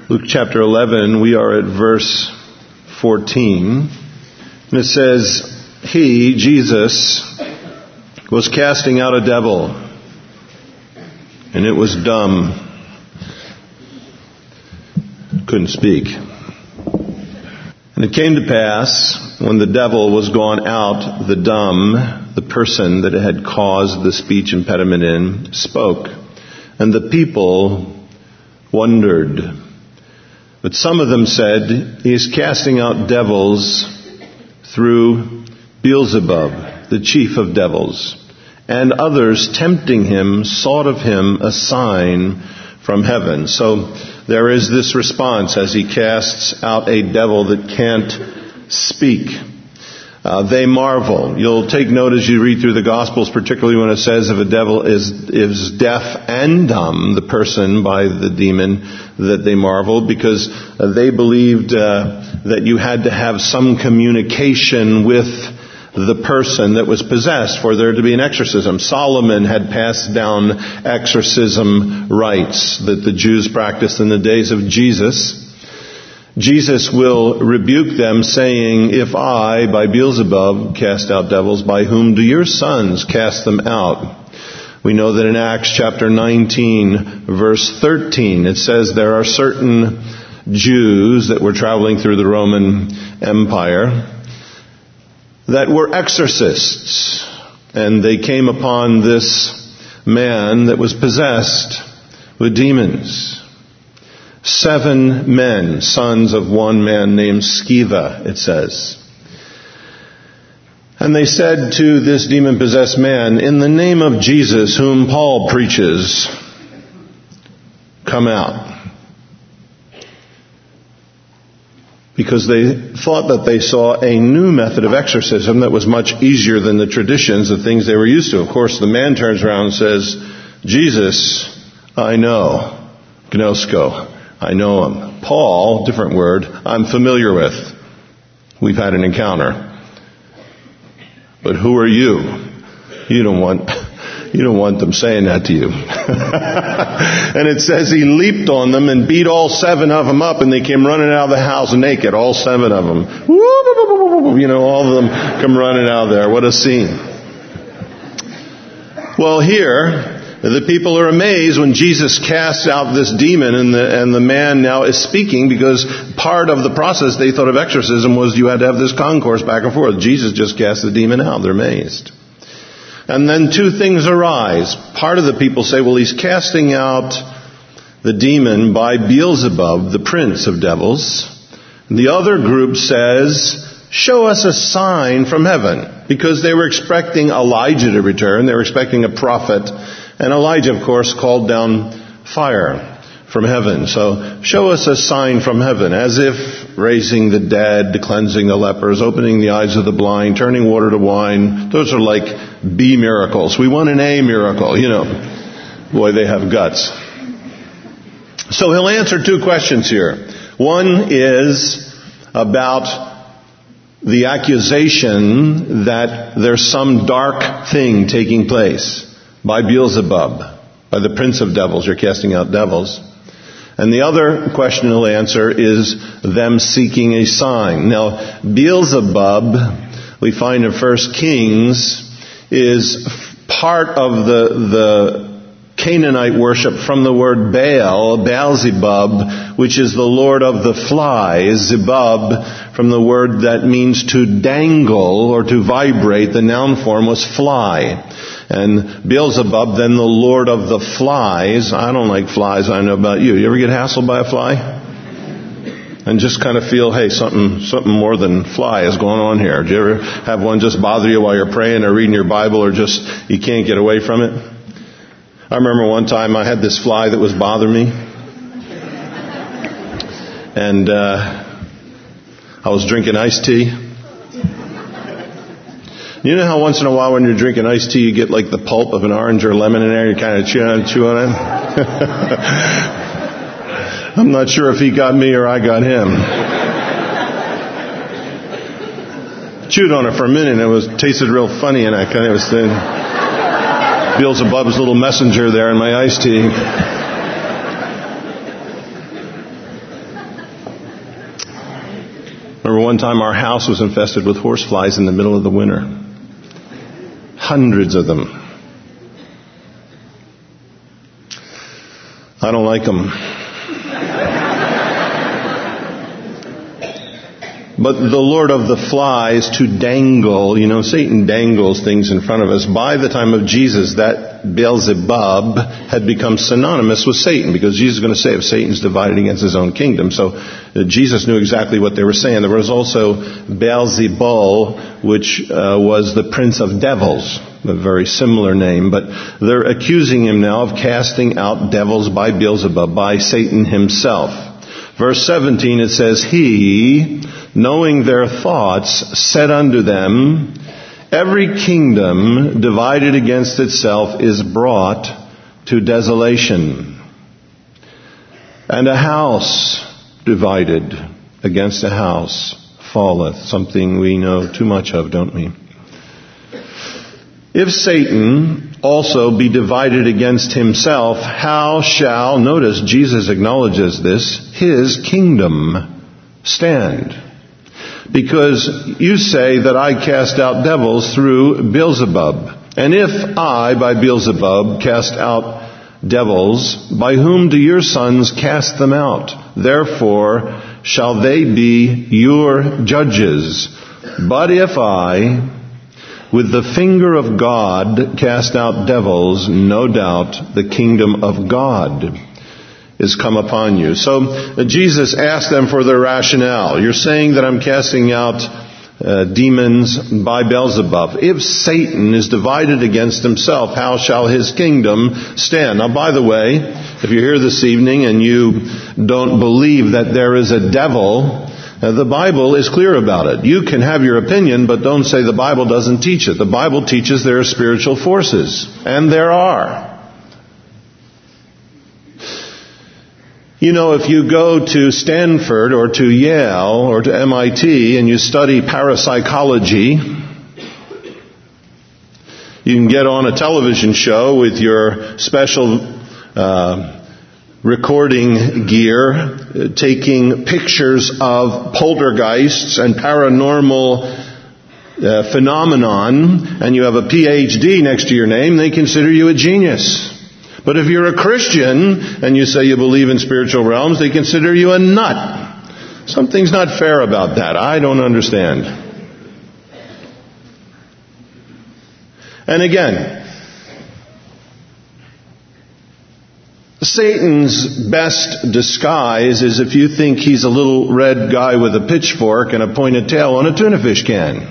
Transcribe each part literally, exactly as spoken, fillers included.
Luke chapter eleven, we are at verse fourteen. And it says, He, Jesus, was casting out a devil, and it was dumb. Couldn't speak. And it came to pass, when the devil was gone out, the dumb, the person that had caused the speech impediment in, spoke. And the people wondered. But some of them said, He is casting out devils through Beelzebub, the chief of devils. And others, tempting him, sought of him a sign from heaven. So there is this response as he casts out a devil that can't speak. Uh, they marvel. You'll take note as you read through the Gospels, particularly when it says if a devil is is deaf and dumb, the person by the demon, that they marveled because uh, they believed uh, that you had to have some communication with the person that was possessed for there to be an exorcism. Solomon had passed down exorcism rites that the Jews practiced in the days of Jesus. Jesus will rebuke them, saying, If I, by Beelzebub, cast out devils, by whom do your sons cast them out? We know that in Acts chapter nineteen, verse thirteen, it says there are certain Jews that were traveling through the Roman Empire that were exorcists. And they came upon this man that was possessed with demons. Seven men, sons of one man named Sceva, it says. And they said to this demon-possessed man, In the name of Jesus, whom Paul preaches, come out. Because they thought that they saw a new method of exorcism that was much easier than the traditions, the things they were used to. Of course, the man turns around and says, Jesus, I know. Gnosko. I know him. Paul, different word, I'm familiar with. We've had an encounter. But who are you? You don't want, you don't want them saying that to you. And it says he leaped on them and beat all seven of them up, and they came running out of the house naked, all seven of them. You know, all of them come running out of there. What a scene. Well, here, the people are amazed when Jesus casts out this demon, and the, and the man now is speaking, because part of the process they thought of exorcism was you had to have this concourse back and forth. Jesus just cast the demon out. They're amazed. And then two things arise. Part of the people say, well, he's casting out the demon by Beelzebub, the prince of devils. The other group says, show us a sign from heaven. Because they were expecting Elijah to return. They were expecting a prophet. And Elijah, of course, called down fire from heaven. So, show us a sign from heaven, as if raising the dead, cleansing the lepers, opening the eyes of the blind, turning water to wine. Those are like B miracles. We want an A miracle, you know. Boy, they have guts. So he'll answer two questions here. One is about the accusation that there's some dark thing taking place by Beelzebub, by the prince of devils. You're casting out devils. And the other question he'll answer is them seeking a sign. Now, Beelzebub, we find in First Kings, is part of the, the Canaanite worship from the word Baal, Baalzebub, which is the lord of the flies. Zebub, from the word that means to dangle or to vibrate. The noun form was fly. And Beelzebub, then the lord of the flies. I don't like flies, I know about you. You ever get hassled by a fly? And just kind of feel, hey, something something more than fly is going on here. Do you ever have one just bother you while you're praying or reading your Bible, or just you can't get away from it? I remember one time I had this fly that was bothering me. And uh, I was drinking iced tea. You know how once in a while when you're drinking iced tea you get like the pulp of an orange or lemon in there, you kind of chew on, chew on it? I'm not sure if he got me or I got him. Chewed on it for a minute and it was tasted real funny, and I kind of was thinking, Beelzebub's little messenger there in my iced tea. remember one time our house was infested with horseflies in the middle of the winter. Hundreds of them. I don't like them. But the Lord of the Flies, to dangle, you know, Satan dangles things in front of us. By the time of Jesus, that Beelzebub had become synonymous with Satan, because Jesus is going to say if Satan's divided against his own kingdom. So uh, Jesus knew exactly what they were saying. There was also Beelzebul, which uh, was the prince of devils, a very similar name. But they're accusing him now of casting out devils by Beelzebub, by Satan himself. Verse seventeen, it says, He, knowing their thoughts, said unto them, Every kingdom divided against itself is brought to desolation, and a house divided against a house falleth. Something we know too much of, don't we? If Satan also be divided against himself, how shall, notice Jesus acknowledges this, his kingdom stand? Because you say that I cast out devils through Beelzebub. And if I, by Beelzebub, cast out devils, by whom do your sons cast them out? Therefore shall they be your judges. But if I, with the finger of God, cast out devils, no doubt the kingdom of God is come upon you. So uh, Jesus asked them for their rationale. You're saying that I'm casting out uh, demons by Beelzebub. If Satan is divided against himself, how shall his kingdom stand? Now, by the way, if you're here this evening and you don't believe that there is a devil, uh, the Bible is clear about it. You can have your opinion, but don't say the Bible doesn't teach it. The Bible teaches there are spiritual forces, and there are. You know, if you go to Stanford or to Yale or to M I T and you study parapsychology, you can get on a television show with your special uh, recording gear, uh, taking pictures of poltergeists and paranormal uh, phenomenon, and you have a P H D next to your name, they consider you a genius. But if you're a Christian and you say you believe in spiritual realms, they consider you a nut. Something's not fair about that. I don't understand. And again, Satan's best disguise is if you think he's a little red guy with a pitchfork and a pointed tail on a tuna fish can.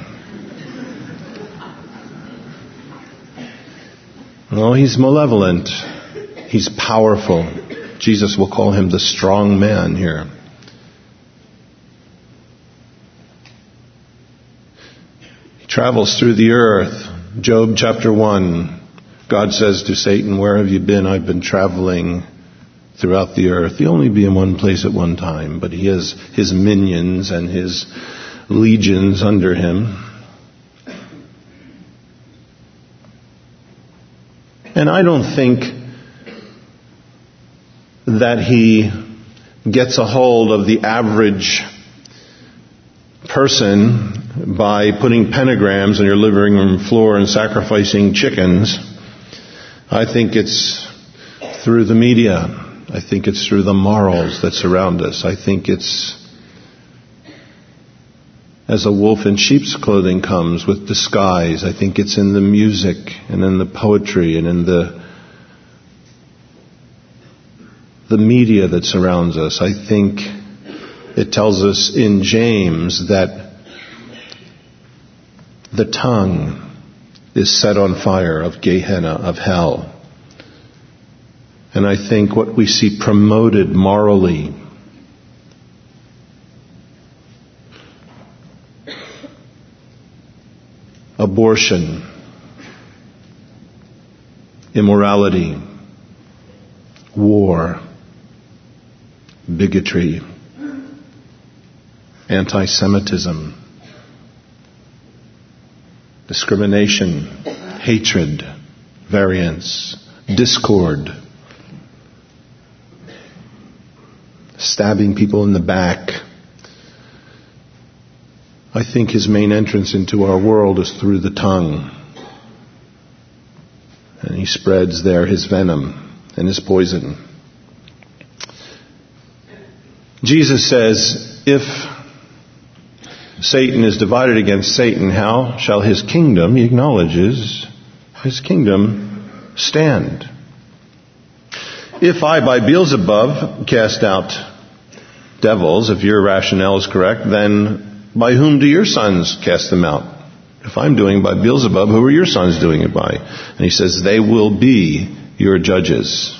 No, he's malevolent. He's powerful. Jesus will call him the strong man here. He travels through the earth. Job chapter one. God says to Satan, where have you been? I've been traveling throughout the earth. He'll only be in one place at one time, but he has his minions and his legions under him. And I don't think that he gets a hold of the average person by putting pentagrams on your living room floor and sacrificing chickens. I think it's through the media. I think it's through the morals that surround us. I think it's as a wolf in sheep's clothing comes with disguise. I think it's in the music and in the poetry and in the the media that surrounds us. I think it tells us in James that the tongue is set on fire of Gehenna, of hell. And I think what we see promoted morally abortion, immorality, war, bigotry, anti-Semitism, discrimination, hatred, variance, discord, stabbing people in the back, I think his main entrance into our world is through the tongue. And he spreads there his venom and his poison. Jesus says, if Satan is divided against Satan, how shall his kingdom, he acknowledges, his kingdom stand? If I, by Beelzebub, cast out devils, if your rationale is correct, then by whom do your sons cast them out? If I'm doing it by Beelzebub, who are your sons doing it by? And he says, they will be your judges.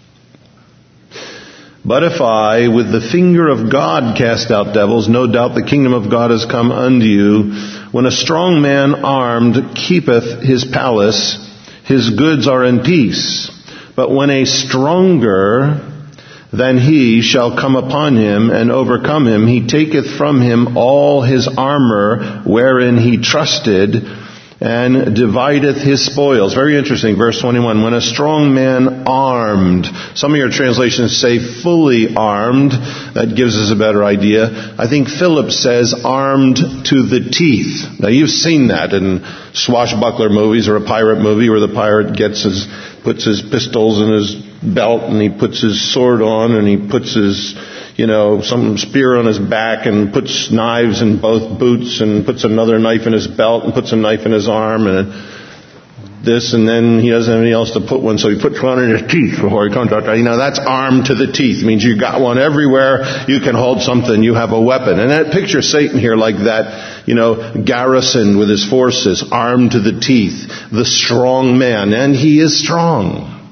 But if I, with the finger of God, cast out devils, no doubt the kingdom of God has come unto you. When a strong man armed keepeth his palace, his goods are in peace. But when a stronger than he shall come upon him and overcome him, he taketh from him all his armor wherein he trusted, and divideth his spoils. Very interesting, verse twenty-one. When a strong man armed, some of your translations say fully armed. That gives us a better idea. I think Philip says armed to the teeth. Now you've seen that in swashbuckler movies or a pirate movie where the pirate gets his, puts his pistols in his belt and he puts his sword on and he puts his, you know, some spear on his back and puts knives in both boots and puts another knife in his belt and puts a knife in his arm and this, and then he doesn't have anything else to put one, so he puts one in his teeth before he comes out. You know, that's armed to the teeth. It means you got one everywhere. You can hold something. You have a weapon. And that picture Satan here like that, you know, garrisoned with his forces, armed to the teeth, the strong man. And he is strong.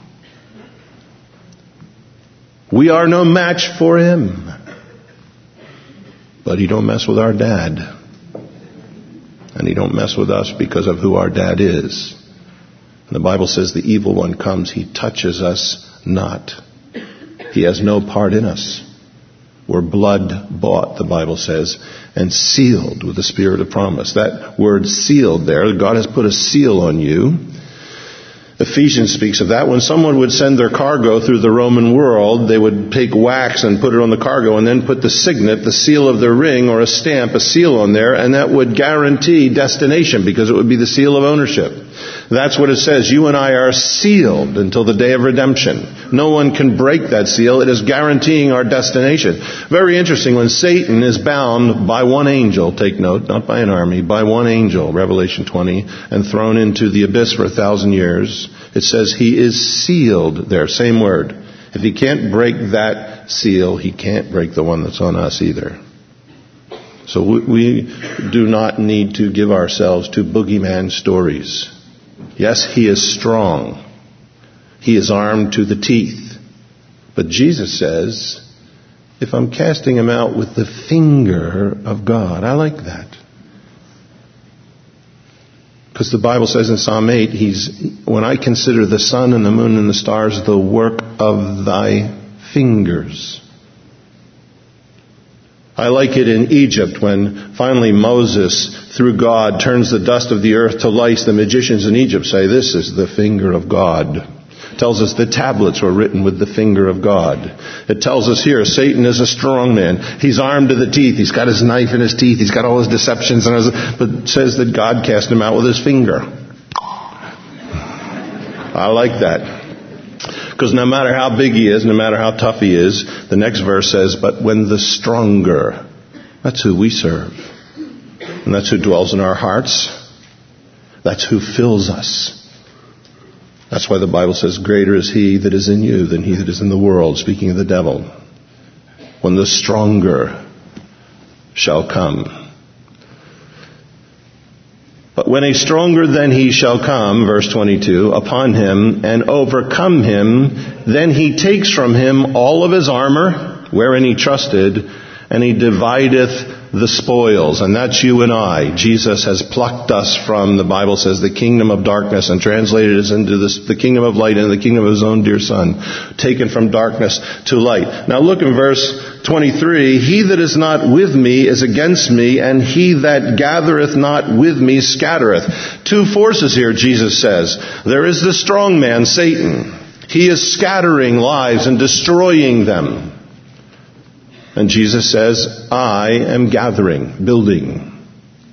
We are no match for him. But he don't mess with our dad. And he don't mess with us because of who our dad is. And the Bible says the evil one comes, he touches us not. He has no part in us. We're blood bought, the Bible says, and sealed with the Spirit of promise. That word sealed there, God has put a seal on you. Ephesians speaks of that. When someone would send their cargo through the Roman world, they would take wax and put it on the cargo and then put the signet, the seal of their ring or a stamp, a seal on there, and that would guarantee destination because it would be the seal of ownership. That's what it says. You and I are sealed until the day of redemption. No one can break that seal. It is guaranteeing our destination. Very interesting. When Satan is bound by one angel, take note, not by an army, by one angel, Revelation twenty, and thrown into the abyss for a thousand years, it says he is sealed there. Same word. If he can't break that seal, he can't break the one that's on us either. So we, we do not need to give ourselves to boogeyman stories. Yes, he is strong. He is armed to the teeth. But Jesus says, if I'm casting him out with the finger of God, I like that. Because the Bible says in Psalm eight, he's, when I consider the sun and the moon and the stars, the work of thy fingers. I like it in Egypt when finally Moses, through God, turns the dust of the earth to lice. The magicians in Egypt say, this is the finger of God. It tells us the tablets were written with the finger of God. It tells us here, Satan is a strong man. He's armed to the teeth. He's got his knife in his teeth. He's got all his deceptions. And his, but it says that God cast him out with his finger. I like that. Because no matter how big he is, no matter how tough he is, the next verse says, but when the stronger, that's who we serve. And that's who dwells in our hearts. That's who fills us. That's why the Bible says, greater is he that is in you than he that is in the world, speaking of the devil. When the stronger shall come. But when a stronger than he shall come, verse twenty-two, upon him and overcome him, then he takes from him all of his armor, wherein he trusted, and he divideth the spoils. And that's you and I. Jesus has plucked us from, the Bible says, the kingdom of darkness and translated us into this, the kingdom of light and the kingdom of his own dear Son, taken from darkness to light. Now look in verse twenty-three. He that is not with me is against me, and he that gathereth not with me scattereth. Two forces here, Jesus says. There is the strong man, Satan. He is scattering lives and destroying them. And Jesus says, I am gathering, building.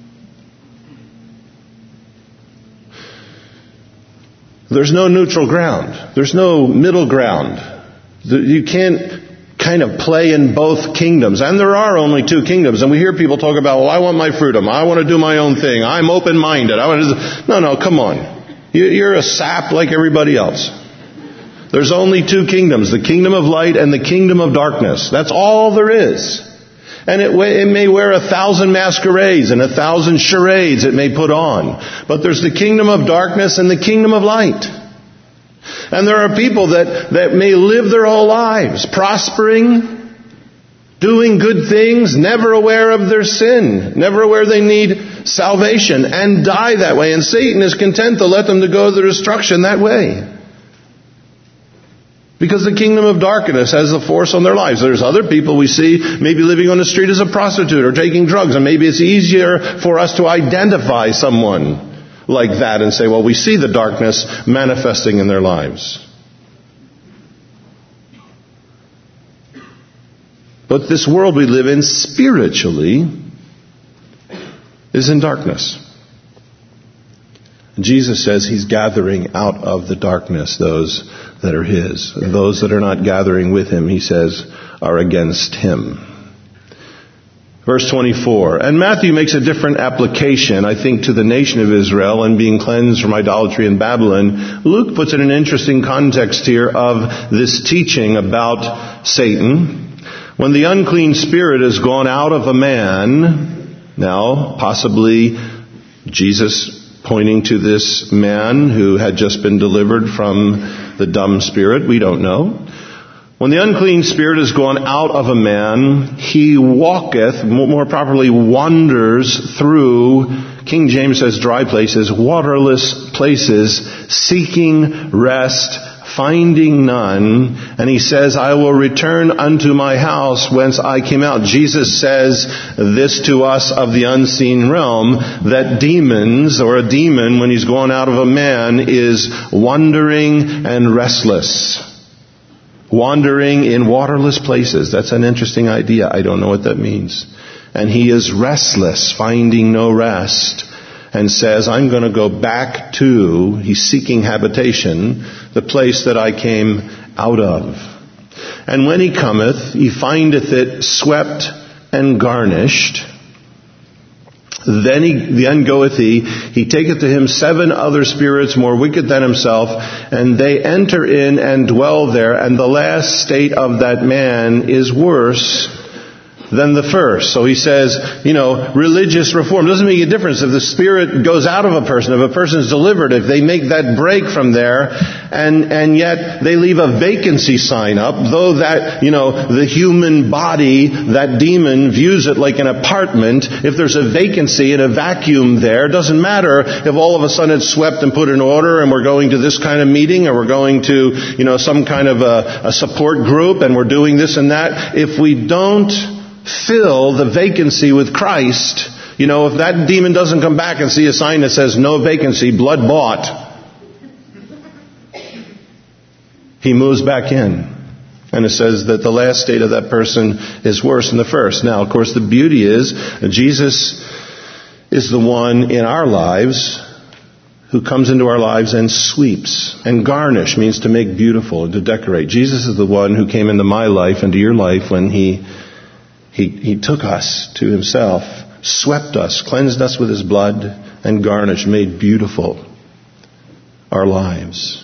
there's no neutral ground. There's no middle ground. You can't kind of play in both kingdoms. And there are only two kingdoms. And we hear people talk about, well, I want my freedom. I want to do my own thing. I'm open-minded. I want to... No, no, come on. You're a sap like everybody else. There's only two kingdoms, the kingdom of light and the kingdom of darkness. That's all there is. And it, it may wear a thousand masquerades and a thousand charades it may put on. But there's the kingdom of darkness and the kingdom of light. And there are people that, that may live their whole lives prospering, doing good things, never aware of their sin, never aware they need salvation, and die that way. And Satan is content to let them to go to their destruction that way. Because the kingdom of darkness has the force on their lives. There's other people we see maybe living on the street as a prostitute or taking drugs. And maybe it's easier for us to identify someone like that and say, well, we see the darkness manifesting in their lives. But this world we live in spiritually is in darkness. Jesus says He's gathering out of the darkness those that are His. And those that are not gathering with Him, He says, are against Him. Verse twenty-four. And Matthew makes a different application, I think, to the nation of Israel and being cleansed from idolatry in Babylon. Luke puts it in an interesting context here of this teaching about Satan. When the unclean spirit has gone out of a man, now possibly Jesus pointing to this man who had just been delivered from the dumb spirit, we don't know. When the unclean spirit has gone out of a man, he walketh, more properly wanders through, King James says dry places, waterless places, seeking rest, finding none. And he says, I will return unto my house whence I came out. Jesus says this to us of the unseen realm, that demons, or a demon, when he's gone out of a man, is wandering and restless. Wandering in waterless places. That's an interesting idea. I don't know what that means. And he is restless, finding no rest, and says, I'm going to go back to, he's seeking habitation, the place that I came out of. And when he cometh, he findeth it swept and garnished. Then he, then goeth he, he taketh to him seven other spirits more wicked than himself, and they enter in and dwell there, and the last state of that man is worse than the first. So he says, you know, religious reform doesn't make a difference if the spirit goes out of a person, if a person is delivered, if they make that break from there, and and yet they leave a vacancy sign up, though that, you know, the human body, that demon views it like an apartment. If there's a vacancy and a vacuum there, it doesn't matter if all of a sudden it's swept and put in order and we're going to this kind of meeting or we're going to, you know, some kind of a, a support group and we're doing this and that. If we don't fill the vacancy with Christ, you know, if that demon doesn't come back and see a sign that says no vacancy, blood bought, he moves back in. And it says that the last state of that person is worse than the first. Now, of course, the beauty is Jesus is the one in our lives who comes into our lives and sweeps. And garnish means to make beautiful and to decorate. Jesus is the one who came into my life, into your life, when he He, he took us to himself, swept us, cleansed us with his blood, and garnished, made beautiful our lives,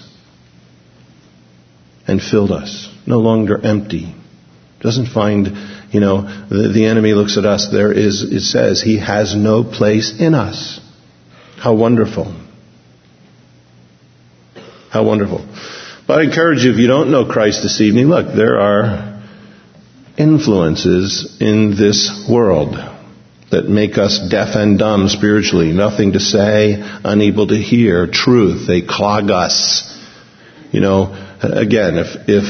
and filled us. No longer empty. Doesn't find, you know, the, the enemy looks at us. There is, it says, he has no place in us. How wonderful. How wonderful. But I encourage you, if you don't know Christ this evening, look, there are influences in this world that make us deaf and dumb spiritually, nothing to say, unable to hear truth. They clog us. You know, again, if if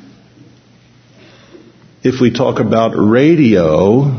if we talk about radio,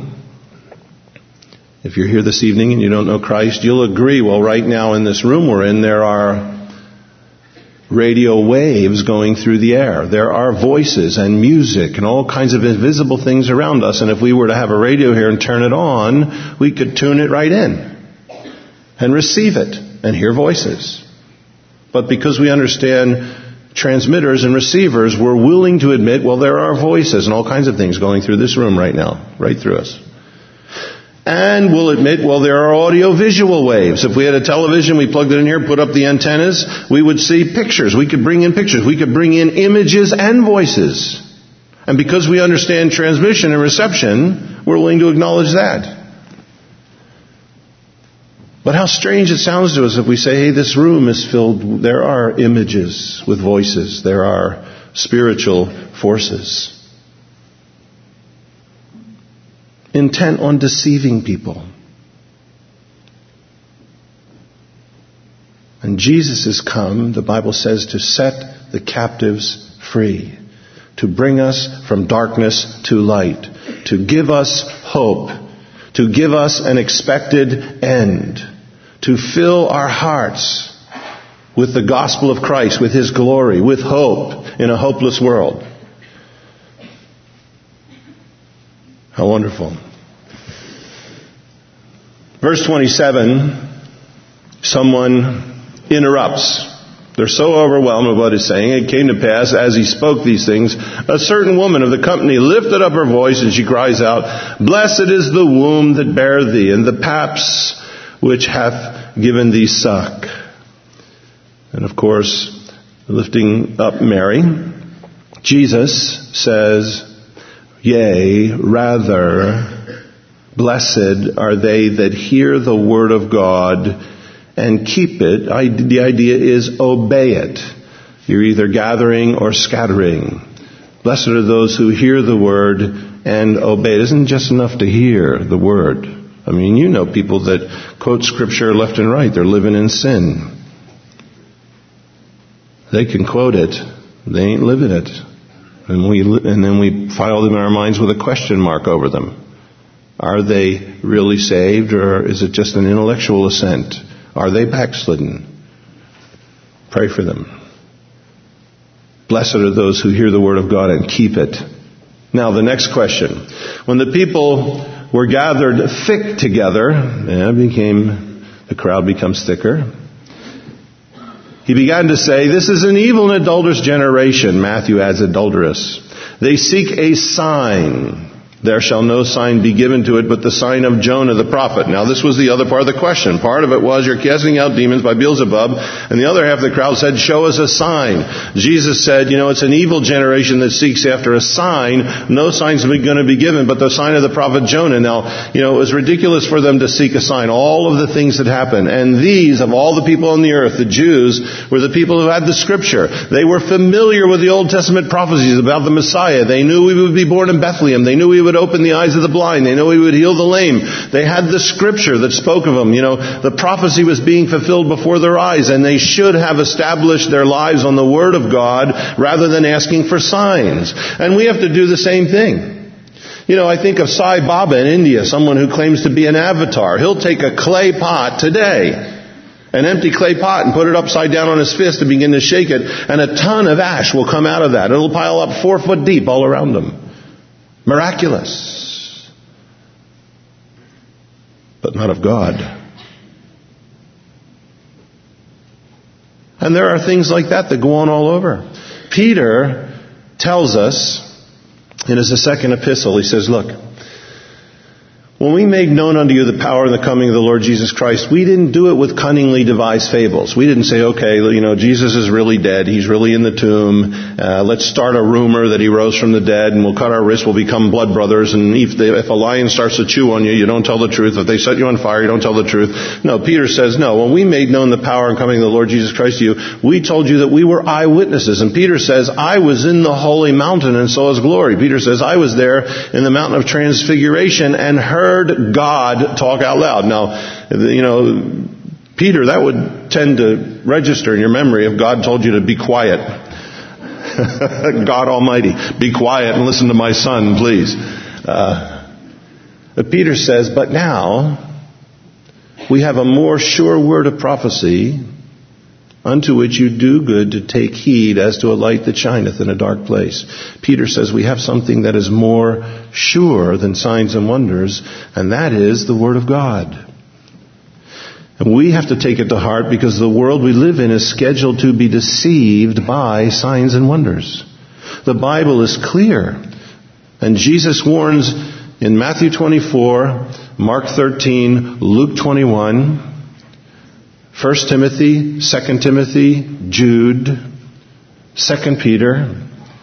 if you're here this evening and you don't know Christ, you'll agree, well, right now in this room we're in, there are radio waves going through the air. There are voices and music and all kinds of invisible things around us. And if we were to have a radio here and turn it on, we could tune it right in and receive it and hear voices. But because we understand transmitters and receivers, we're willing to admit, well, there are voices and all kinds of things going through this room right now, right through us. And we'll admit, well, there are audio-visual waves. If we had a television, we plugged it in here, put up the antennas, we would see pictures. We could bring in pictures. We could bring in images and voices. And because we understand transmission and reception, we're willing to acknowledge that. But how strange it sounds to us if we say, hey, this room is filled, there are images with voices. There are spiritual forces. Intent on deceiving people. And Jesus has come, the Bible says, to set the captives free. To bring us from darkness to light. To give us hope. To give us an expected end. To fill our hearts with the gospel of Christ, with His glory, with hope in a hopeless world. How wonderful. Verse twenty-seven, someone interrupts. They're so overwhelmed with what he's saying. It came to pass, as he spoke these things, a certain woman of the company lifted up her voice and she cries out, Blessed is the womb that bare thee, and the paps which hath given thee suck. And of course, lifting up Mary, Jesus says, Yea, rather, blessed are they that hear the word of God and keep it. I, the idea is obey it. You're either gathering or scattering. Blessed are those who hear the word and obey it. It isn't just enough to hear the word. I mean, you know people that quote scripture left and right. They're living in sin. They can quote it. They ain't living it. And we and then we file them in our minds with a question mark over them. Are they really saved, or is it just an intellectual assent? Are they backslidden? Pray for them. Blessed are those who hear the word of God and keep it. Now the next question. When the people were gathered thick together, and became the crowd becomes thicker. He began to say, This is an evil and adulterous generation. Matthew adds adulterous. They seek a sign. There shall no sign be given to it but the sign of Jonah the prophet. Now this was the other part of the question. Part of it was, you're casting out demons by Beelzebub. And the other half of the crowd said, show us a sign. Jesus said, you know, it's an evil generation that seeks after a sign. No sign's going to be given but the sign of the prophet Jonah. Now, you know, it was ridiculous for them to seek a sign. All of the things that happened. And these, of all the people on the earth, the Jews, were the people who had the scripture. They were familiar with the Old Testament prophecies about the Messiah. They knew he would be born in Bethlehem. They knew he would open the eyes of the blind. They know he would heal the lame. They had the scripture that spoke of him. You know, the prophecy was being fulfilled before their eyes, and they should have established their lives on the word of God rather than asking for signs. And we have to do the same thing. You know, I think of Sai Baba in India, someone who claims to be an avatar. He'll take a clay pot today, an empty clay pot, and put it upside down on his fist and begin to shake it, and a ton of ash will come out of that. It'll pile up four foot deep all around him. Miraculous. But not of God. And there are things like that that go on all over. Peter tells us in his second epistle, he says, look, when we made known unto you the power and the coming of the Lord Jesus Christ, we didn't do it with cunningly devised fables. We didn't say, okay, you know, Jesus is really dead. He's really in the tomb. Uh, let's start a rumor that he rose from the dead, and we'll cut our wrists. We'll become blood brothers. And if, they, if a lion starts to chew on you, you don't tell the truth. If they set you on fire, you don't tell the truth. No, Peter says, no, when we made known the power and coming of the Lord Jesus Christ to you, we told you that we were eyewitnesses. And Peter says, I was in the holy mountain and saw his glory. Peter says, I was there in the mountain of transfiguration and heard God talk out loud. Now, you know, Peter, that would tend to register in your memory if God told you to be quiet. God Almighty, be quiet and listen to my son, please. Uh, but Peter says, but now we have a more sure word of prophecy, unto which you do good to take heed as to a light that shineth in a dark place. Peter says we have something that is more sure than signs and wonders, and that is the Word of God. And we have to take it to heart because the world we live in is scheduled to be deceived by signs and wonders. The Bible is clear. And Jesus warns in Matthew twenty-four, Mark thirteen, Luke twenty-one, First Timothy, Second Timothy, Jude, Second Peter.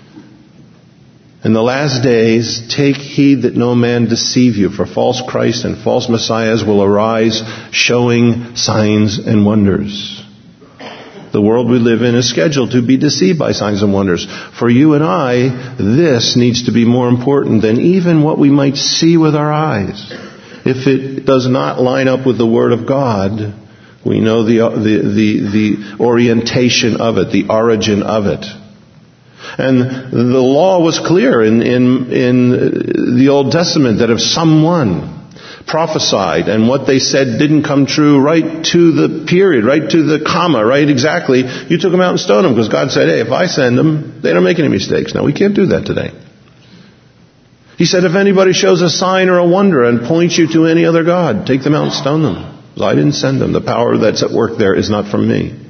In the last days, take heed that no man deceive you, for false Christs and false messiahs will arise, showing signs and wonders. The world we live in is scheduled to be deceived by signs and wonders. For you and I, this needs to be more important than even what we might see with our eyes. If it does not line up with the Word of God, we know the, the, the, the orientation of it, the origin of it. And the law was clear in, in, in the Old Testament that if someone prophesied and what they said didn't come true right to the period, right to the comma, right exactly, you took them out and stoned them because God said, hey, if I send them, they don't make any mistakes. Now, we can't do that today. He said, if anybody shows a sign or a wonder and points you to any other God, take them out and stone them. Because I didn't send them. The power that's at work there is not from me.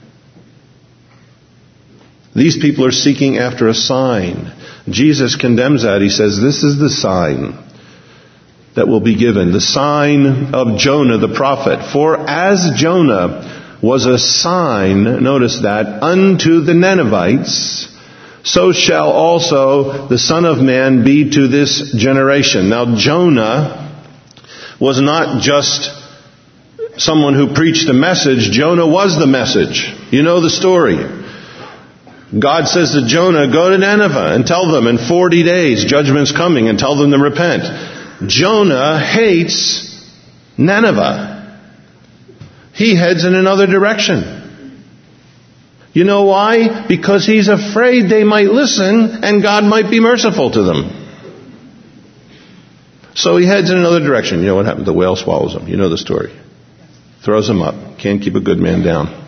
These people are seeking after a sign. Jesus condemns that. He says, this is the sign that will be given. The sign of Jonah the prophet. For as Jonah was a sign, notice that, unto the Ninevites, so shall also the Son of Man be to this generation. Now Jonah was not just someone who preached a message. Jonah was the message. You know the story. God says to Jonah, go to Nineveh and tell them in forty days judgment's coming and tell them to repent. Jonah hates Nineveh. He heads in another direction. You know why? Because he's afraid they might listen and God might be merciful to them. So he heads in another direction. You know what happened? The whale swallows him. You know the story. Throws him up. Can't keep a good man down.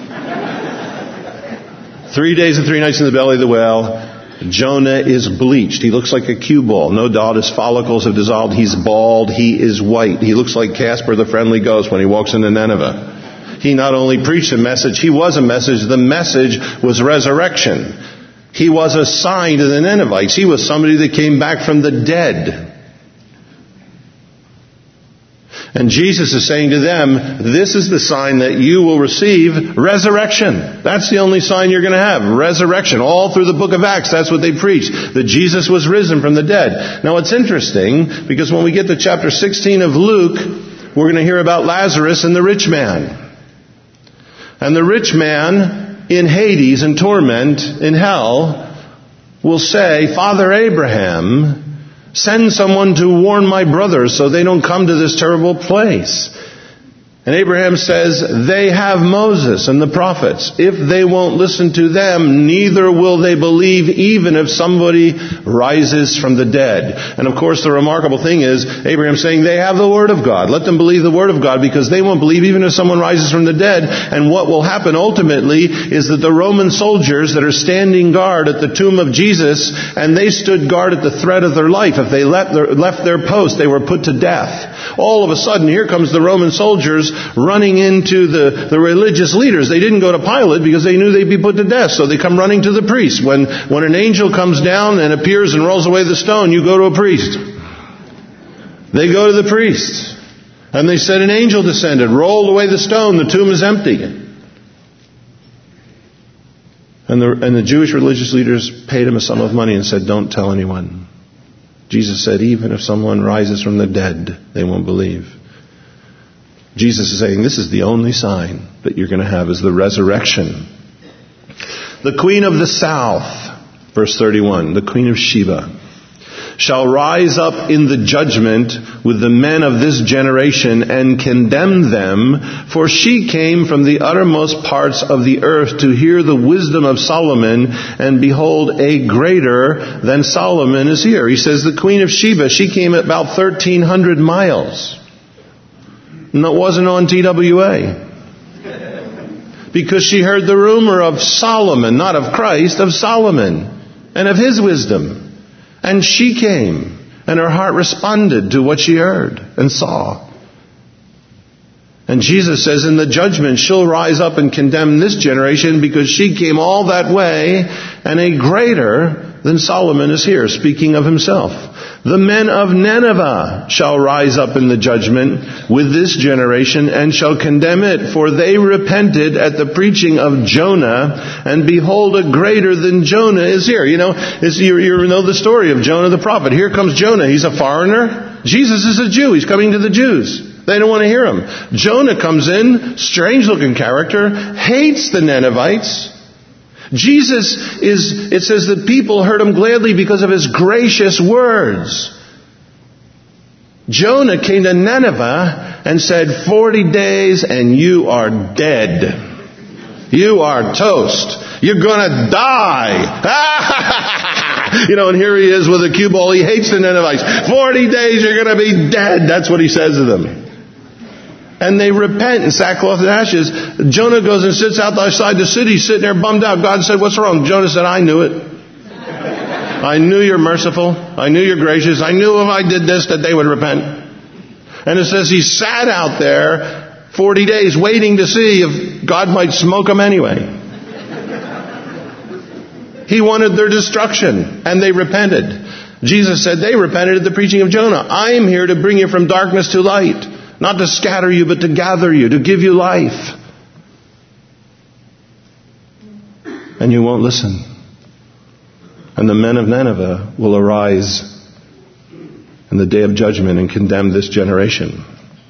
Three days and three nights in the belly of the whale. Jonah is bleached. He looks like a cue ball. No doubt his follicles have dissolved. He's bald. He is white. He looks like Casper the Friendly Ghost when he walks into Nineveh. He not only preached a message, he was a message. The message was resurrection. He was a sign to the Ninevites. He was somebody that came back from the dead. And Jesus is saying to them, this is the sign that you will receive, resurrection. That's the only sign you're going to have, resurrection. All through the book of Acts, that's what they preached, that Jesus was risen from the dead. Now it's interesting, because when we get to chapter sixteen of Luke, we're going to hear about Lazarus and the rich man. And the rich man in Hades, in torment, in hell, will say, Father Abraham, send someone to warn my brothers so they don't come to this terrible place. And Abraham says, they have Moses and the prophets. If they won't listen to them, neither will they believe, even if somebody rises from the dead. And of course, the remarkable thing is, Abraham saying, they have the Word of God. Let them believe the Word of God, because they won't believe even if someone rises from the dead. And what will happen ultimately is that the Roman soldiers that are standing guard at the tomb of Jesus, and they stood guard at the threat of their life. If they left their, left their post, they were put to death. All of a sudden, here comes the Roman soldiers running into the, the religious leaders. They didn't go to Pilate because they knew they'd be put to death. So they come running to the priest. When, when an angel comes down and appears and rolls away the stone, you go to a priest. They go to the priest. And they said an angel descended, rolled away the stone, the tomb is empty. And the, and the Jewish religious leaders paid him a sum of money and said, don't tell anyone. Jesus said, even if someone rises from the dead, they won't believe. Jesus is saying, this is the only sign that you're going to have, is the resurrection. The queen of the south, verse thirty-one, the queen of Sheba, shall rise up in the judgment with the men of this generation and condemn them, for she came from the uttermost parts of the earth to hear the wisdom of Solomon, and behold, a greater than Solomon is here. He says the queen of Sheba, she came at about thirteen hundred miles. And it wasn't on T W A. Because she heard the rumor of Solomon, not of Christ, of Solomon, and of his wisdom. And she came, and her heart responded to what she heard and saw. And Jesus says in the judgment, she'll rise up and condemn this generation because she came all that way, and a greater than Solomon is here, speaking of himself. The men of Nineveh shall rise up in the judgment with this generation and shall condemn it, for they repented at the preaching of Jonah, and behold, a greater than Jonah is here. You know, it's, you, you know the story of Jonah the prophet. Here comes Jonah. He's a foreigner. Jesus is a Jew. He's coming to the Jews. They don't want to hear him. Jonah comes in, strange-looking character, hates the Ninevites. Jesus is, it says that people heard him gladly because of his gracious words. Jonah came to Nineveh and said, forty days and you are dead. You are toast. You're gonna die. You know, and here he is with a cue ball. He hates the Ninevites. forty days, you're gonna be dead. That's what he says to them. And they repent in sackcloth and ashes. Jonah goes and sits outside the city, sitting there bummed out. God said, what's wrong? Jonah said, I knew it. I knew you're merciful. I knew you're gracious. I knew if I did this that they would repent. And it says he sat out there forty days waiting to see if God might smoke them anyway. He wanted their destruction, and they repented. Jesus said they repented at the preaching of Jonah. I am here to bring you from darkness to light. Not to scatter you, but to gather you, to give you life. And you won't listen. And the men of Nineveh will arise in the day of judgment and condemn this generation.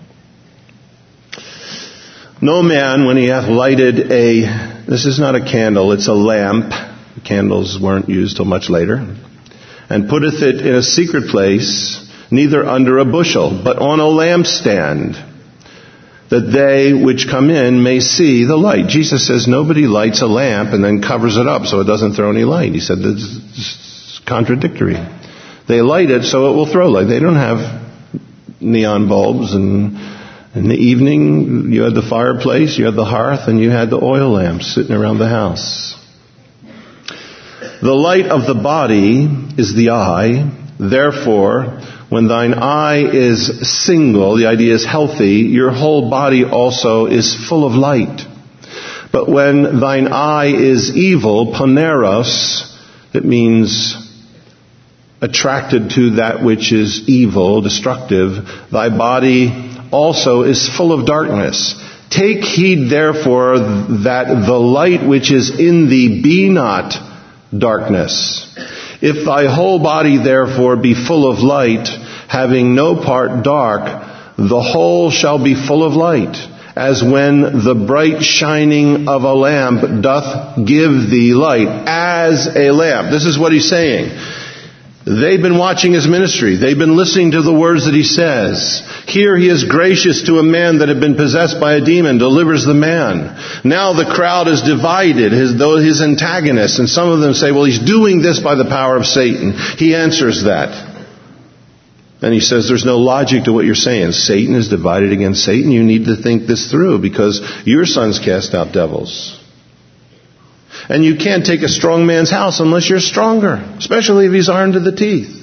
No man, when he hath lighted a, this is not a candle, it's a lamp. Candles weren't used till much later. And putteth it in a secret place, neither under a bushel, but on a lampstand, that they which come in may see the light. Jesus says nobody lights a lamp and then covers it up so it doesn't throw any light. He said this is contradictory. They light it so it will throw light. They don't have neon bulbs, and in the evening you had the fireplace, you had the hearth, and you had the oil lamps sitting around the house. The light of the body is the eye. Therefore, when thine eye is single, the idea is healthy, your whole body also is full of light. But when thine eye is evil, poneros, it means attracted to that which is evil, destructive, thy body also is full of darkness. Take heed therefore that the light which is in thee be not darkness. If thy whole body therefore be full of light, having no part dark, the whole shall be full of light, as when the bright shining of a lamp doth give thee light, as a lamp. This is what he's saying. They've been watching his ministry. They've been listening to the words that he says. Here he is gracious to a man that had been possessed by a demon, delivers the man. Now the crowd is divided, his, though his antagonists, and some of them say, well, he's doing this by the power of Satan. He answers that. And he says, there's no logic to what you're saying. Satan is divided against Satan. You need to think this through because your sons cast out devils. And you can't take a strong man's house unless you're stronger, especially if he's armed to the teeth.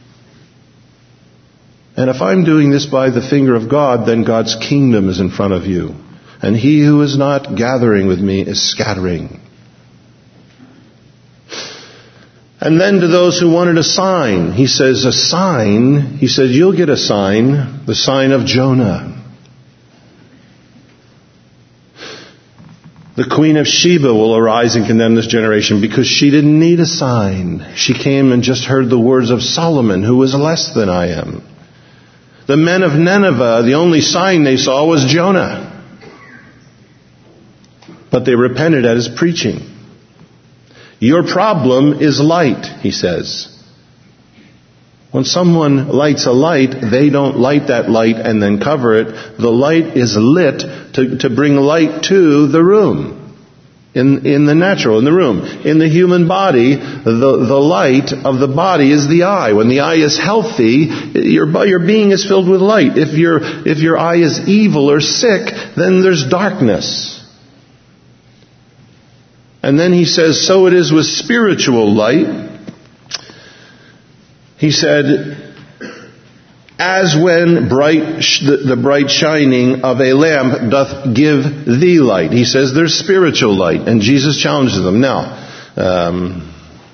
And if I'm doing this by the finger of God, then God's kingdom is in front of you. And he who is not gathering with me is scattering. And then to those who wanted a sign, he says, a sign, he says, you'll get a sign, the sign of Jonah. The queen of Sheba will arise and condemn this generation because she didn't need a sign. She came and just heard the words of Solomon, who was less than I am. The men of Nineveh, the only sign they saw was Jonah. But they repented at his preaching. Your problem is light, he says. When someone lights a light, they don't light that light and then cover it. The light is lit to, to bring light to the room. In, in the natural, in the room. In the human body, the, the light of the body is the eye. When the eye is healthy, your, your being is filled with light. If your, if your eye is evil or sick, then there's darkness. And then he says, so it is with spiritual light. He said, as when bright sh- the, the bright shining of a lamp doth give thee light. He says there's spiritual light, and Jesus challenges them. Now, um,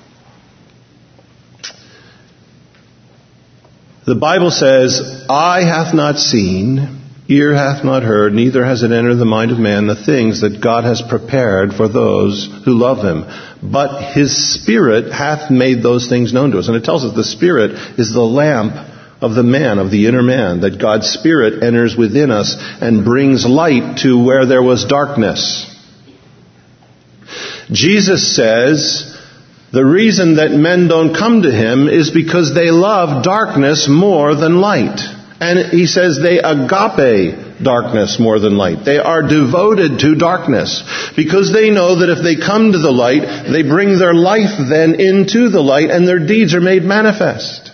the Bible says, eye hath not seen, ear hath not heard, neither has it entered the mind of man the things that God has prepared for those who love him. But his Spirit hath made those things known to us. And it tells us the Spirit is the lamp of the man, of the inner man, that God's Spirit enters within us and brings light to where there was darkness. Jesus says the reason that men don't come to him is because they love darkness more than light. And he says they agape darkness more than light. They are devoted to darkness because they know that if they come to the light, they bring their life then into the light and their deeds are made manifest.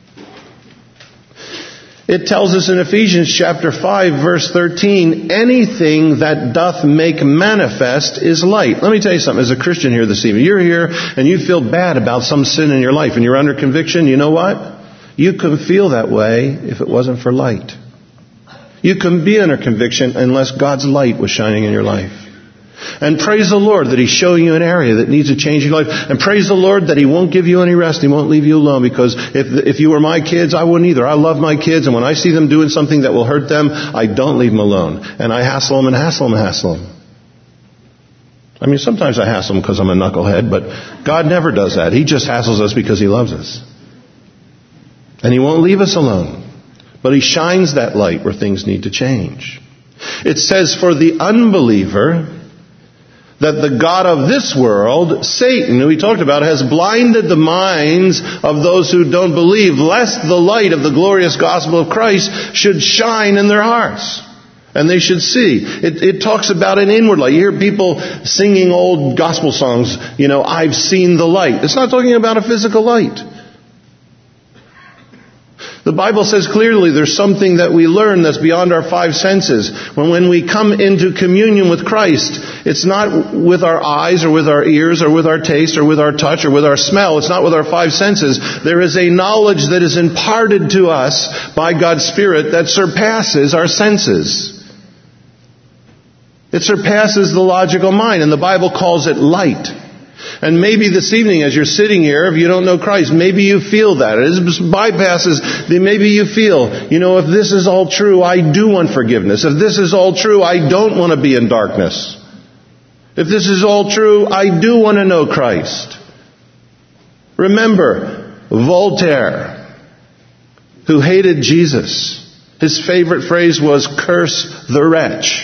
It tells us in Ephesians chapter five, verse thirteen, anything that doth make manifest is light. Let me tell you something. As a Christian here this evening, you're here and you feel bad about some sin in your life and you're under conviction. You know what? You couldn't feel that way if it wasn't for light. You couldn't be under conviction unless God's light was shining in your life. And praise the Lord that he's showing you an area that needs a change in your life. And praise the Lord that he won't give you any rest. He won't leave you alone. Because if if you were my kids, I wouldn't either. I love my kids. And when I see them doing something that will hurt them, I don't leave them alone. And I hassle them and hassle them and hassle them. I mean, sometimes I hassle them because I'm a knucklehead. But God never does that. He just hassles us because he loves us. And he won't leave us alone. But he shines that light where things need to change. It says for the unbeliever that the God of this world, Satan, who we talked about, has blinded the minds of those who don't believe, lest the light of the glorious gospel of Christ should shine in their hearts. And they should see. It, it talks about an inward light. You hear people singing old gospel songs, you know, I've seen the light. It's not talking about a physical light. The Bible says clearly there's something that we learn that's beyond our five senses. When, when we come into communion with Christ, it's not with our eyes or with our ears or with our taste or with our touch or with our smell. It's not with our five senses. There is a knowledge that is imparted to us by God's Spirit that surpasses our senses. It surpasses the logical mind, and the Bible calls it light. And maybe this evening as you're sitting here, if you don't know Christ, maybe you feel that. It bypasses, maybe you feel, you know, if this is all true, I do want forgiveness. If this is all true, I don't want to be in darkness. If this is all true, I do want to know Christ. Remember, Voltaire, who hated Jesus, his favorite phrase was, curse the wretch.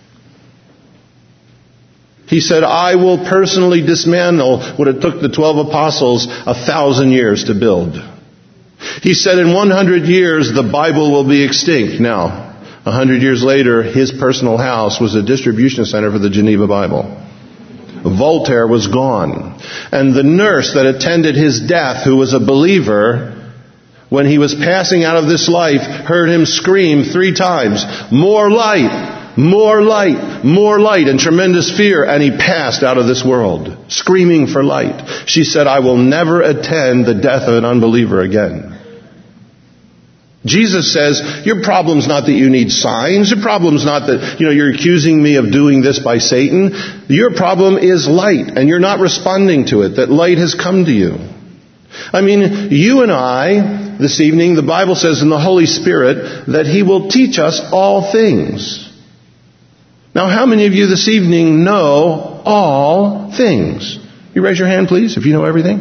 He said, I will personally dismantle what it took the twelve apostles a thousand years to build. He said, in one hundred years, the Bible will be extinct. Now, a hundred years later, his personal house was a distribution center for the Geneva Bible. Voltaire was gone. And the nurse that attended his death, who was a believer, when he was passing out of this life, heard him scream three times, more light! More light, more light, and tremendous fear, and he passed out of this world, screaming for light. She said, I will never attend the death of an unbeliever again. Jesus says, your problem's not that you need signs. Your problem's not that, you know, you're accusing me of doing this by Satan. Your problem is light, and you're not responding to it, that light has come to you. I mean, you and I, this evening, the Bible says in the Holy Spirit that he will teach us all things. Now, how many of you this evening know all things? You raise your hand, please, if you know everything.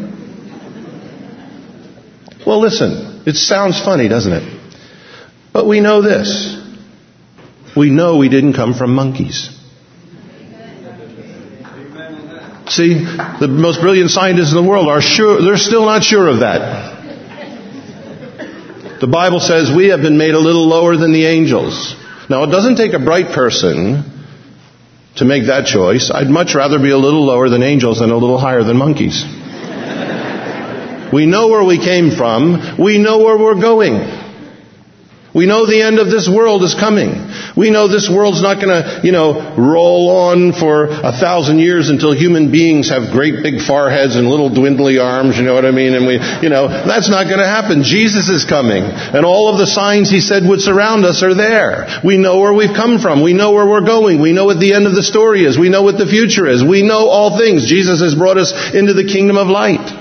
Well, listen, it sounds funny, doesn't it? But we know this. We know we didn't come from monkeys. See, the most brilliant scientists in the world are sure, they're still not sure of that. The Bible says we have been made a little lower than the angels. Now, it doesn't take a bright person to make that choice. I'd much rather be a little lower than angels than a little higher than monkeys. We know where we came from. We know where we're going. We know the end of this world is coming. We know this world's not going to, you know, roll on for a thousand years until human beings have great big foreheads and little dwindly arms, you know what I mean? And we, you know, that's not going to happen. Jesus is coming. And all of the signs he said would surround us are there. We know where we've come from. We know where we're going. We know what the end of the story is. We know what the future is. We know all things. Jesus has brought us into the kingdom of light.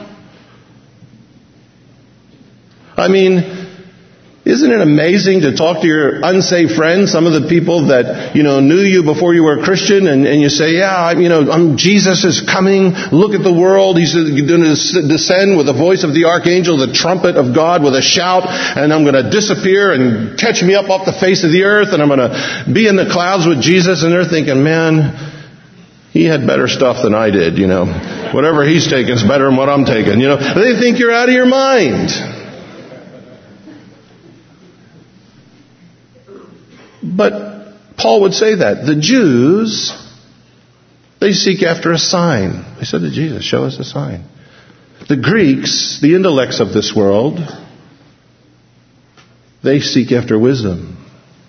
I mean, isn't it amazing to talk to your unsaved friends, some of the people that, you know, knew you before you were a Christian, and, and you say, yeah, I, you know, I'm, Jesus is coming. Look at the world. He's going to descend with the voice of the archangel, the trumpet of God with a shout, and I'm going to disappear and catch me up off the face of the earth, and I'm going to be in the clouds with Jesus. And they're thinking, man, he had better stuff than I did, you know. Whatever he's taking is better than what I'm taking, you know. They think you're out of your mind. But Paul would say that. The Jews, they seek after a sign. They said to Jesus, show us a sign. The Greeks, the intellects of this world, they seek after wisdom.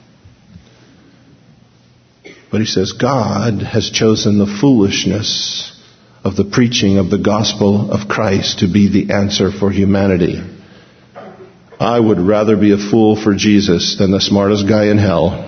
But he says, God has chosen the foolishness of the preaching of the gospel of Christ to be the answer for humanity. I would rather be a fool for Jesus than the smartest guy in hell.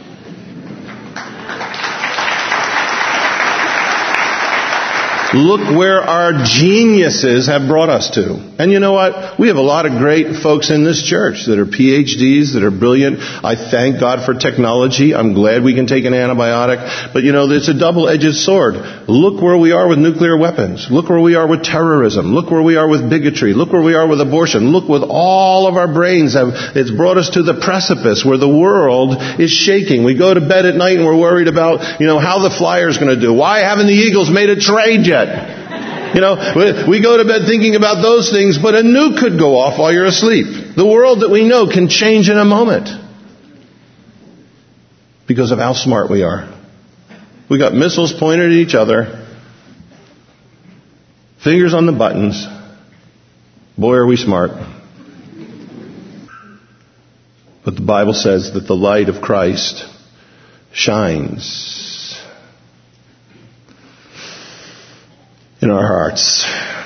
Look where our geniuses have brought us to. And you know what? We have a lot of great folks in this church that are P H Ds, that are brilliant. I thank God for technology. I'm glad we can take an antibiotic. But you know, it's a double-edged sword. Look where we are with nuclear weapons. Look where we are with terrorism. Look where we are with bigotry. Look where we are with abortion. Look with all of our brains have, it's brought us to the precipice where the world is shaking. We go to bed at night and we're worried about, you know, how the Flyers going to do. Why haven't the Eagles made a trade yet? You know, we go to bed thinking about those things, but a nuke could go off while you're asleep. The world that we know can change in a moment because of how smart we are. We got missiles pointed at each other, fingers on the buttons. Boy, are we smart. But the Bible says that the light of Christ shines in our hearts.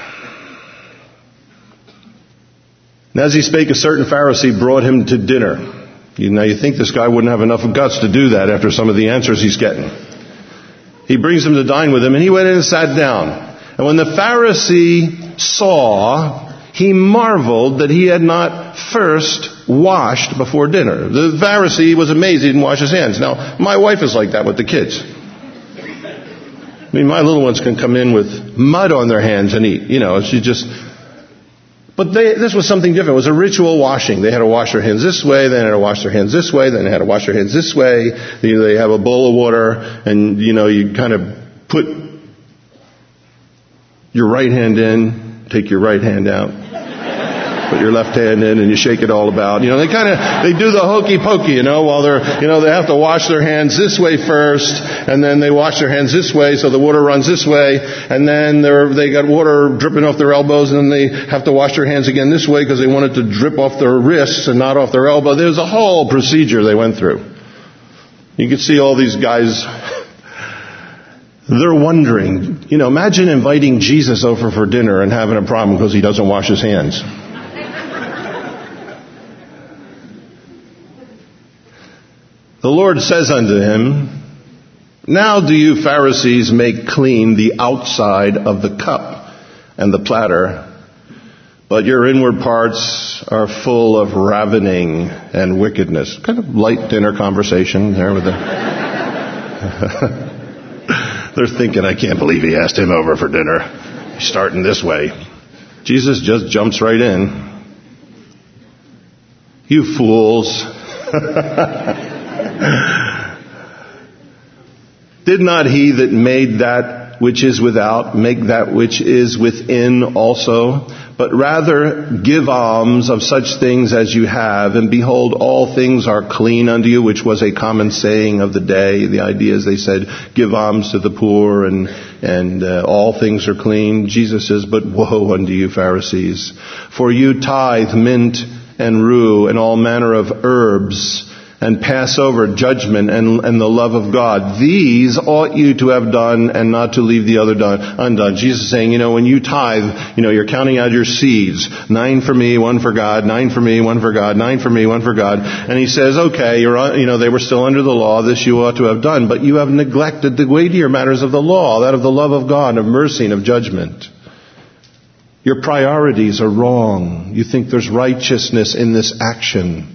And as he spake, a certain Pharisee brought him to dinner. You know, you think this guy wouldn't have enough guts to do that after some of the answers he's getting. He brings him to dine with him, and he went in and sat down. And when the Pharisee saw, he marveled that he had not first washed before dinner. The Pharisee was amazed he didn't wash his hands. Now, my wife is like that with the kids. I mean, my little ones can come in with mud on their hands and eat. You know, she just... But they, this was something different. It was a ritual washing. They had to wash their hands this way, then they had to wash their hands this way, then they had to wash their hands this way. You know, they have a bowl of water, and, you know, you kind of put your right hand in, take your right hand out. Put your left hand in and you shake it all about. You know, they kind of, they do the hokey pokey, you know, while they're, you know, they have to wash their hands this way first, and then they wash their hands this way, so the water runs this way, and then they're, they got water dripping off their elbows, and then they have to wash their hands again this way because they want it to drip off their wrists and not off their elbow. There's a whole procedure they went through. You can see all these guys, they're wondering, you know, imagine inviting Jesus over for dinner and having a problem because he doesn't wash his hands. The Lord says unto him, now do you Pharisees make clean the outside of the cup and the platter, but your inward parts are full of ravening and wickedness. Kind of light dinner conversation there with the... They're thinking, I can't believe he asked him over for dinner. He's starting this way. Jesus just jumps right in. You fools. Did not he that made that which is without make that which is within also? But rather give alms of such things as you have, and behold, all things are clean unto you, which was a common saying of the day. The idea is they said, give alms to the poor, and and uh, all things are clean. Jesus says, but woe unto you, Pharisees, for you tithe mint and rue and all manner of herbs, and pass over judgment and, and the love of God. These ought you to have done, and not to leave the other done, undone. Jesus is saying, you know, when you tithe, you know, you're counting out your seeds. Nine for me, one for God. Nine for me, one for God. Nine for me, one for God. And he says, okay, you're, you know, they were still under the law. This you ought to have done. But you have neglected the weightier matters of the law, that of the love of God, of mercy, and of judgment. Your priorities are wrong. You think there's righteousness in this action.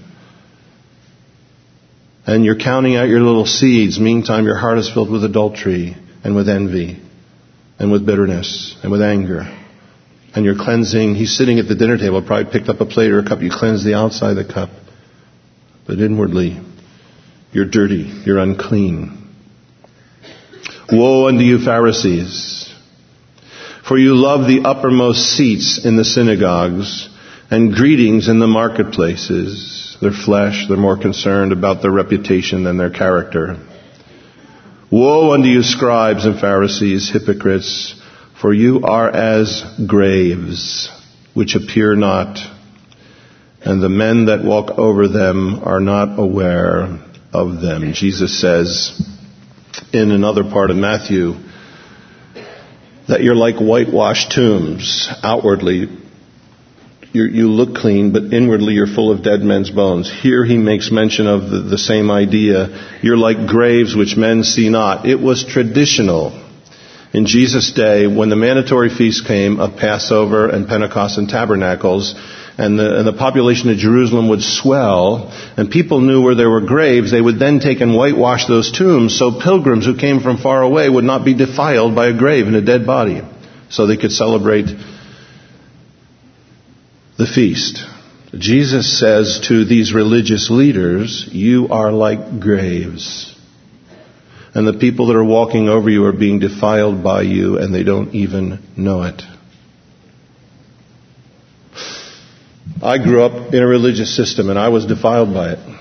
And you're counting out your little seeds. Meantime, your heart is filled with adultery and with envy and with bitterness and with anger. And you're cleansing. He's sitting at the dinner table, probably picked up a plate or a cup. You cleanse the outside of the cup. But inwardly, you're dirty. You're unclean. Woe unto you, Pharisees! For you love the uppermost seats in the synagogues and greetings in the marketplaces. Their flesh, they're more concerned about their reputation than their character. Woe unto you, scribes and Pharisees, hypocrites, for you are as graves, which appear not, and the men that walk over them are not aware of them. Jesus says in another part of Matthew that you're like whitewashed tombs. Outwardly, You, you look clean, but inwardly you're full of dead men's bones. Here he makes mention of the, the same idea. You're like graves which men see not. It was traditional in Jesus' day when the mandatory feast came of Passover and Pentecost and Tabernacles, and the, and the population of Jerusalem would swell, and people knew where there were graves. They would then take and whitewash those tombs so pilgrims who came from far away would not be defiled by a grave and a dead body, so they could celebrate the feast. Jesus says to these religious leaders, you are like graves. And the people that are walking over you are being defiled by you, and they don't even know it. I grew up in a religious system, and I was defiled by it.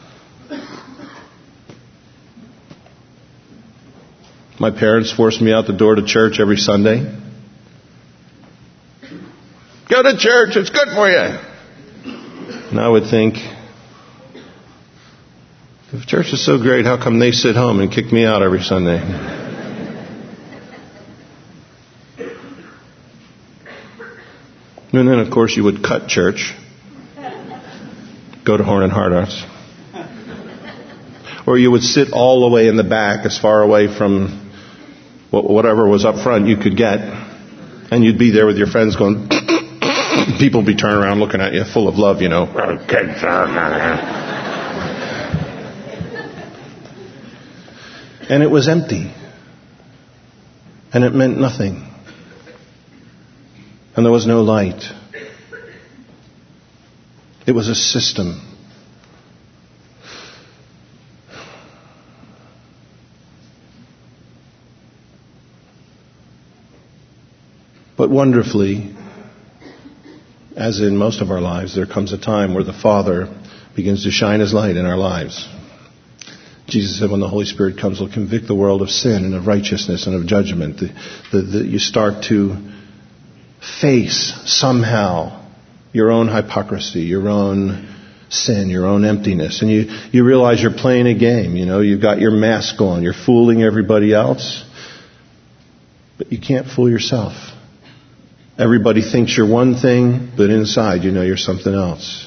My parents forced me out the door to church every Sunday. Go to church, it's good for you. And I would think, if church is so great, how come they sit home and kick me out every Sunday? And then, of course, you would cut church. Go to Horn and Hardouts. Or you would sit all the way in the back, as far away from whatever was up front you could get. And you'd be there with your friends going... People be turning around looking at you full of love, you know. And it was empty. And it meant nothing. And there was no light. It was a system. But wonderfully, as in most of our lives, there comes a time where the Father begins to shine His light in our lives. Jesus said when the Holy Spirit comes, He'll convict the world of sin and of righteousness and of judgment. The, the, the, you start to face somehow your own hypocrisy, your own sin, your own emptiness. And you, you realize you're playing a game. You know, you've got your mask on. You're fooling everybody else. But you can't fool yourself. Everybody thinks you're one thing, but inside you know you're something else.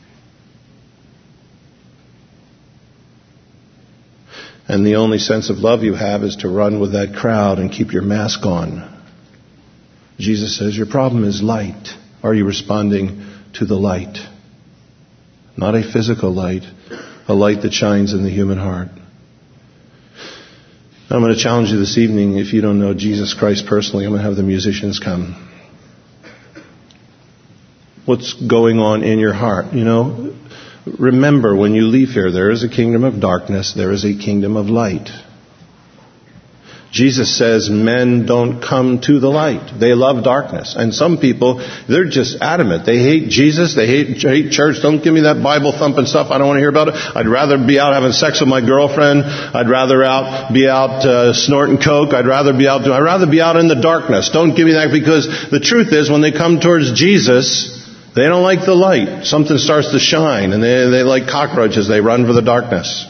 And the only sense of love you have is to run with that crowd and keep your mask on. Jesus says, your problem is light. Are you responding to the light? Not a physical light, a light that shines in the human heart. I'm going to challenge you this evening, if you don't know Jesus Christ personally, I'm going to have the musicians come. What's going on in your heart? You know, remember when you leave here, there is a kingdom of darkness, there is a kingdom of light. Jesus says men don't come to the light. They love darkness. And some people, they're just adamant. They hate Jesus. They hate, hate church. Don't give me that Bible thumping stuff. I don't want to hear about it. I'd rather be out having sex with my girlfriend. I'd rather out be out uh, snorting coke. I'd rather be out doing, I'd rather be out in the darkness. Don't give me that, because the truth is when they come towards Jesus, They don't like the light. Something starts to shine, and they, they like cockroaches. They run for the darkness.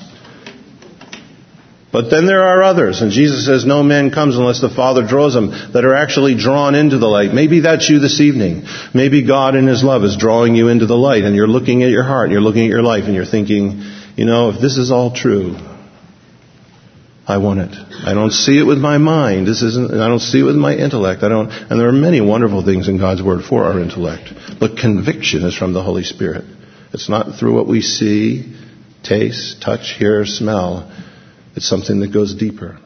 But then there are others, and Jesus says, no man comes unless the Father draws them, that are actually drawn into the light. Maybe that's you this evening. Maybe God in His love is drawing you into the light, and you're looking at your heart, and you're looking at your life, and you're thinking, you know, if this is all true, I want it. I don't see it with my mind. This isn't, I don't see it with my intellect. I don't, and there are many wonderful things in God's Word for our intellect. But conviction is from the Holy Spirit. It's not through what we see, taste, touch, hear, smell. It's something that goes deeper.